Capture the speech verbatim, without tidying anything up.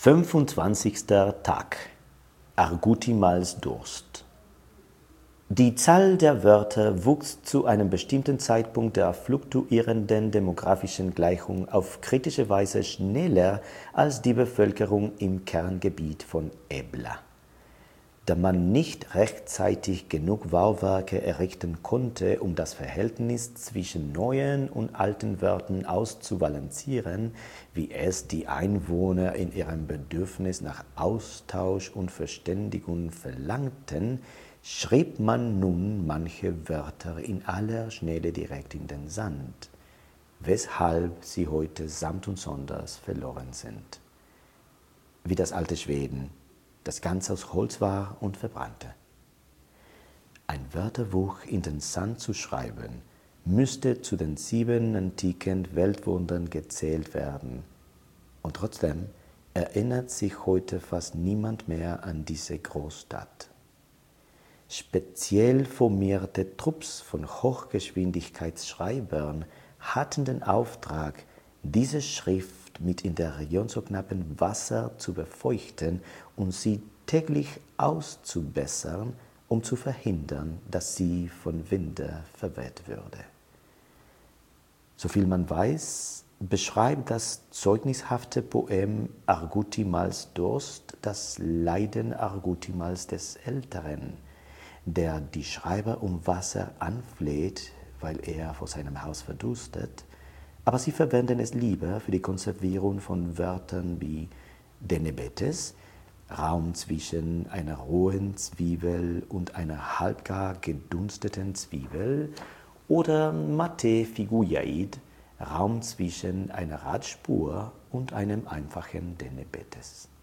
fünfundzwanzigster Tag. Argutimals Durst. Die Zahl der Wörter wuchs zu einem bestimmten Zeitpunkt der fluktuierenden demografischen Gleichung auf kritische Weise schneller als die Bevölkerung im Kerngebiet von Ebla. Da man nicht rechtzeitig genug Bauwerke errichten konnte, um das Verhältnis zwischen neuen und alten Wörtern auszubalancieren, wie es die Einwohner in ihrem Bedürfnis nach Austausch und Verständigung verlangten, schrieb man nun manche Wörter in aller Schnelle direkt in den Sand, weshalb sie heute samt und sonders verloren sind. Wie das alte Schweden, das ganz aus Holz war und verbrannte. Ein Wörterbuch in den Sand zu schreiben, müsste zu den sieben antiken Weltwundern gezählt werden. Und trotzdem erinnert sich heute fast niemand mehr an diese Großstadt. Speziell formierte Trupps von Hochgeschwindigkeitsschreibern hatten den Auftrag, diese Schrift mit in der Region so knappem Wasser zu befeuchten und sie täglich auszubessern, um zu verhindern, dass sie von Winde verweht würde. Soviel man weiß, beschreibt das zeugnishafte Poem Argutimals Durst das Leiden Argutimals des Älteren, der die Schreiber um Wasser anfleht, weil er vor seinem Haus verdurstet, aber sie verwenden es lieber für die Konservierung von Wörtern wie Denebetes, Raum zwischen einer rohen Zwiebel und einer halbgar gedunsteten Zwiebel, oder Mate Figuiaid, Raum zwischen einer Radspur und einem einfachen Denebetes.